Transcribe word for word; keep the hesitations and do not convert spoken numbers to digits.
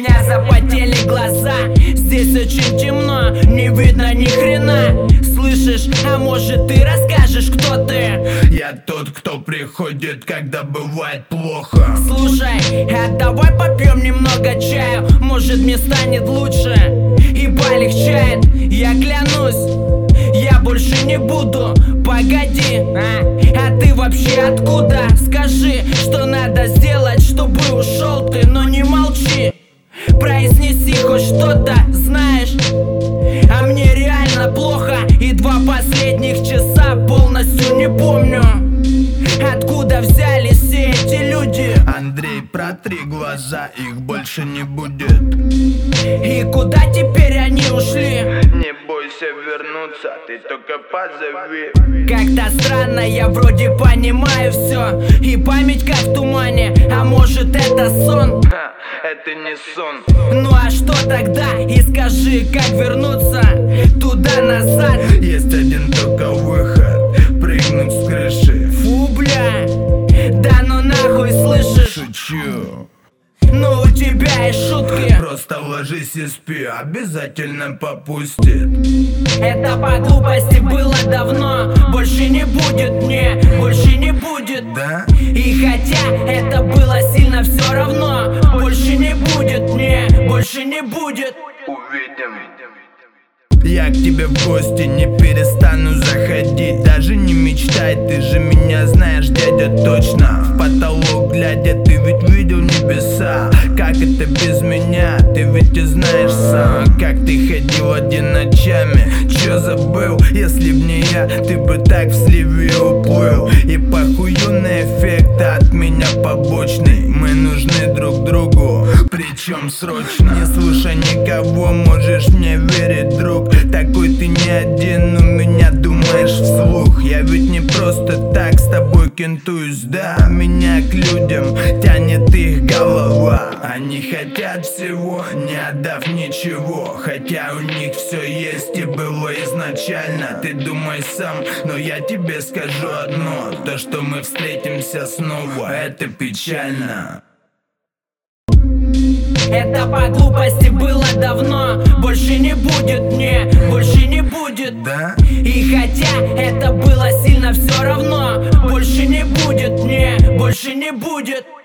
меня запотели глаза. Здесь очень темно, не видно ни хрена. Слышишь, а может ты расскажешь, кто ты? Я тот, кто приходит, когда бывает плохо. Слушай, а давай попьем немного чаю. Может мне станет лучше и полегчает. Я клянусь, я больше не буду. Погоди, а, а ты вообще откуда? Скажи, что надо сделать, чтобы ушел ты, но не молчи. Произнеси хоть что-то, знаешь. А мне реально плохо, и два последних часа полностью не помню, откуда взялись все эти люди. Андрей, протри глаза, их больше не будет. И куда теперь они ушли? Не бойся вернуться, ты только позови. Как-то странно, я вроде понимаю все, и память как в тумане, а может это сон? Ха, это не сон. Ну а что тогда? И скажи, как вернуться туда-назад? Есть один только выход, прыгнуть с крыши. Фу, бля, да ну нахуй, слышишь? Шучу. Ну у тебя и шутки. Просто ложись и спи, обязательно попустит. Это по глупости было давно, больше не будет мне, больше не будет. Да? И хотя это было сильно все равно, больше не будет мне, больше не будет. Увидим. Я к тебе в гости не перестану заходить. Даже не мечтай, ты же меня знаешь, дядя, точно. В потолок глядя, ты ведь видел небеса. Как это без меня, ты ведь и знаешь сам. Как ты ходил один ночами, чё забыл? Если б не я, ты бы так в сливе уплыл. И похую на эффект от меня побочный. Мы нужны друг другу, причем срочно. Не слушай никого, можешь мне верить, друг. Такой ты не один, у меня думаешь вслух. Я ведь не просто так с тобой кентуюсь, да. Меня к людям тянет их голова. Они хотят всего, не отдав ничего. Хотя у них все есть и было изначально. Ты думай сам, но я тебе скажу одно. То, что мы встретимся снова, это печально. Это по глупости было давно, больше не будет мне, больше не будет. Да? И хотя это было сильно все равно, больше не будет мне, больше не будет.